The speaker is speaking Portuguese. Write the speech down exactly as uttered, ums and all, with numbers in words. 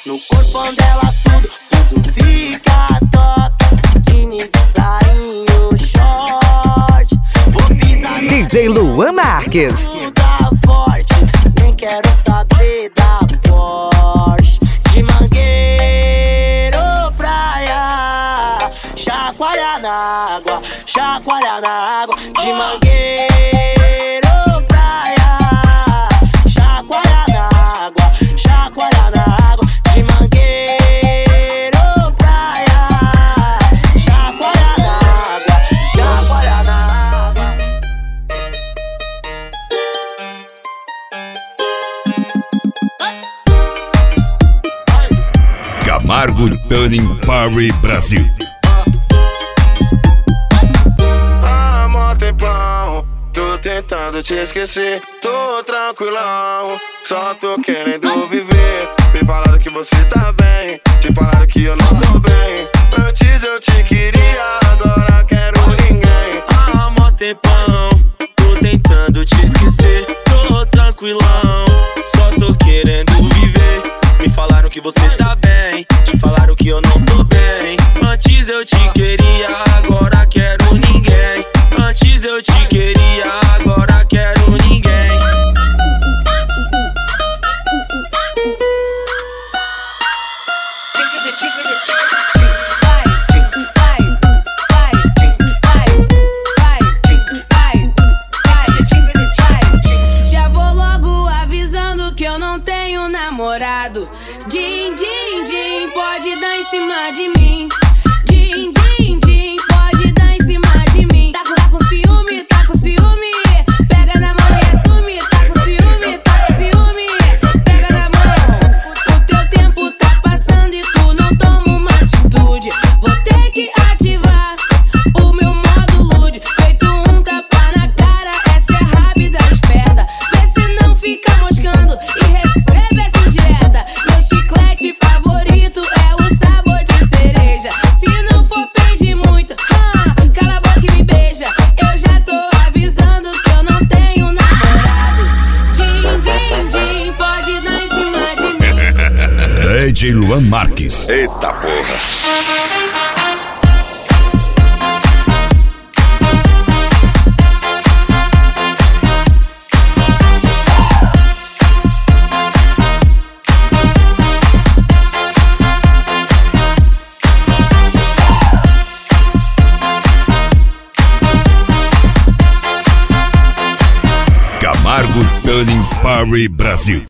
No corpão dela tudo, tudo fica top. Biquíni de sainho, short. Vou pisar no D J Luan Marques. tá forte, nem quero saber da Porsche. De Mangueiro praia, chacoalha na água, chacoalha na água. De Mangueiro praia, chacoalha na água, chacoalha na água. De Mangueiro praia, chacoalha na água, chacoalha na água. Camargo Tuning Party Brasil. Há mó tempão, tô tentando te esquecer. Tô tranquilão, só tô querendo viver. Me falaram que você tá bem, te falaram que eu não tô bem. Antes eu te queria, agora quero ninguém. Há mó tempão, tô tentando te esquecer. Tô tranquilão, só tô querendo viver. Me falaram que você tá bem, te falaram que eu não tô bem. Antes eu te queria, agora quero ninguém. Antes eu te queria, agora quero ninguém. Já vou logo avisando que eu não tenho namorado. Din, din, din, pode dar em cima de mim. Din, din, din, pode dar em cima de mim. Tá com, tá com ciúme, tá com ciúme. Pega na mão e assume. Tá com ciúme, tá com ciúme. Pega na mão. O teu tempo tá passando e tu não toma uma atitude. Vou ter que ativar o meu modo lude. Feito um tapa na cara, essa é rápida, esperta. Vê se não fica moscando e recebe essa indireta. Meu chiclete favorito é o sabor de cereja. Se não for pedir muito, ah, cala a boca e me beija. Eu já tô avisando que eu não tenho namorado. Din, din, din, pode dar em cima de mim. D J Luan Marques. Eita porra. Camargo Tuning Party Brasil.